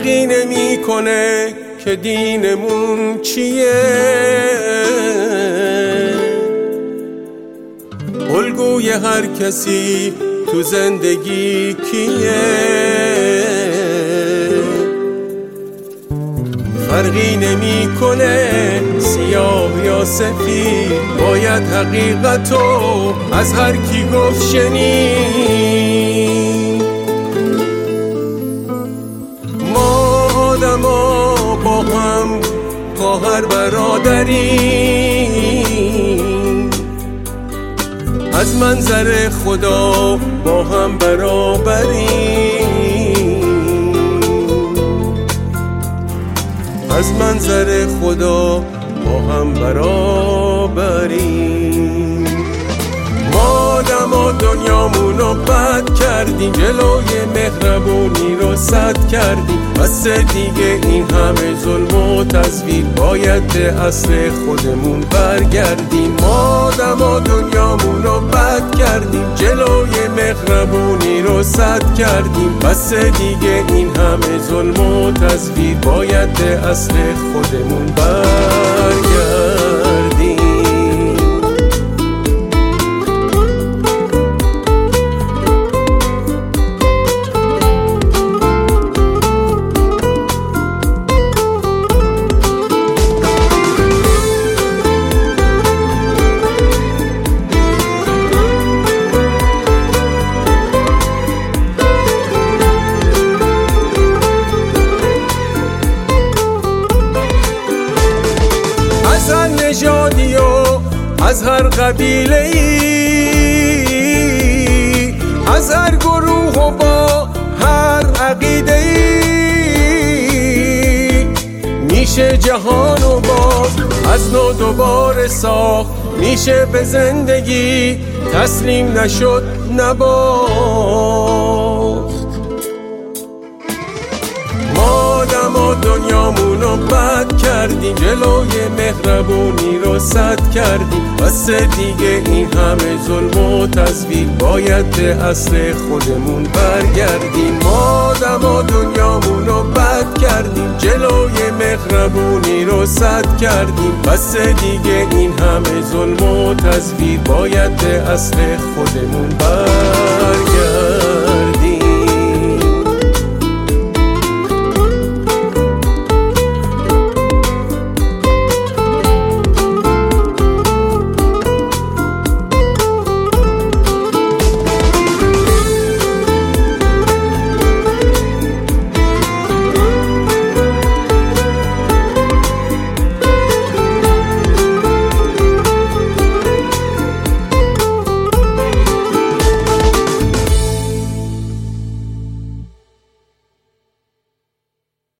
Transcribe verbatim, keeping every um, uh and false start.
فرقی نمیکنه که دینمون چیه، الگوی هر کسی تو زندگی کیه. فرقی نمیکنه سیاه یا سفید، باید حقیقتو از هر کی گفت شنید. ما آدما با هم خواهر برادریم، از منظر خدا با هم برابریم، از منظر خدا با هم برابریم. ما آدما دنیامونو بد کردیم، جلوی مهربونی رو سد کردیم، بس دیگه این همه ظلم و تزویر، باید به اصل خودمون برگردیم. ما آدما دنیامونو بد کردیم، جلوی مهربونی رو سد کردیم، بس دیگه این همه ظلم و تزویر، باید به اصل خودمون برگردیم. از هر نژادی و از هر قبیله ای، از هر گروه و با هر عقیده ای، میشه جهانو باز از نو دوباره ساخت، میشه به زندگی تسلیم نشد نباخت. ما آدما دنیامونو بد کردیم، جلوی مهربونی رو سد کردیم، بس دیگه این همه ظلم و تزویر، باید به اصل خودمون برگردیم. ما آدما دنیامونو بد کردیم، جلوی مهربونی رو سد کردیم، بس دیگه این همه ظلم و تزویر، باید به اصل خودمون برگردیم.